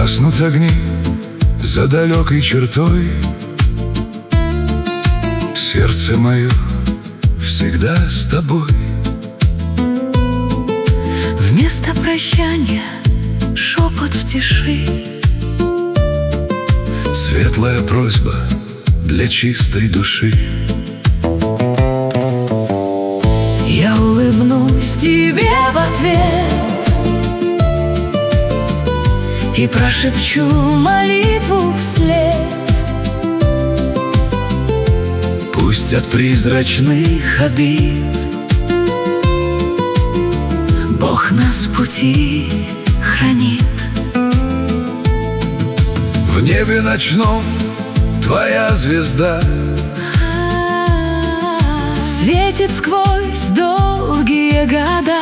Гаснут огни за далекой чертой. Сердце мое всегда с тобой. Вместо прощания шепот в тиши, светлая просьба для чистой души. я улыбнусь тебе в ответ и прошепчу молитву вслед. Пусть от призрачных обид Бог нас в пути хранит. в небе ночном твоя звезда светит сквозь долгие года.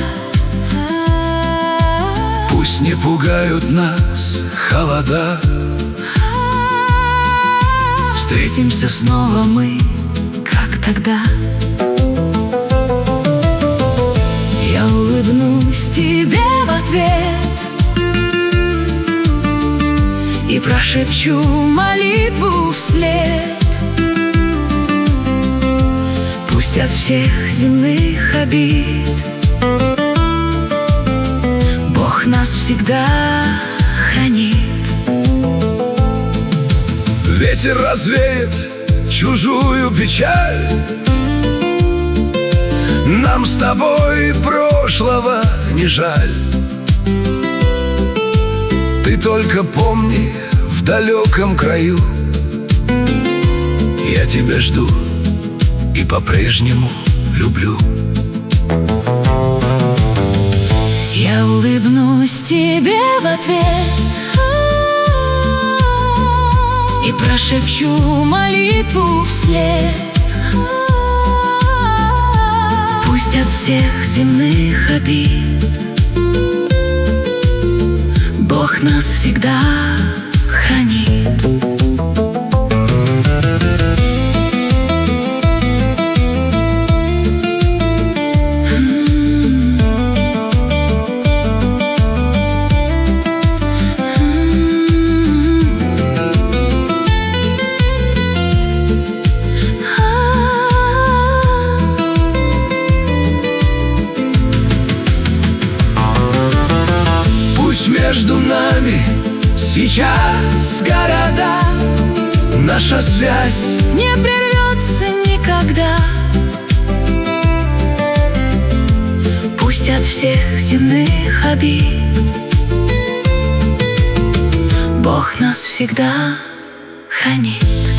Пусть не пугают нас холода. Встретимся снова мы, как тогда. Я улыбнусь тебе в ответ и прошепчу молитву вслед. Пусть от всех земных обид Бог нас всегда хранит. Ветер развеет чужую печаль. Нам с тобой прошлого не жаль. Ты только помни, в далеком краю я тебя жду и по-прежнему люблю. Я улыбнусь тебе в ответ и прошепчу молитву вслед. Пусть от всех земных обид Бог нас всегда хранит. Между нами сейчас города, наша связь не прервется никогда. Пусть от всех земных обид Бог нас всегда хранит.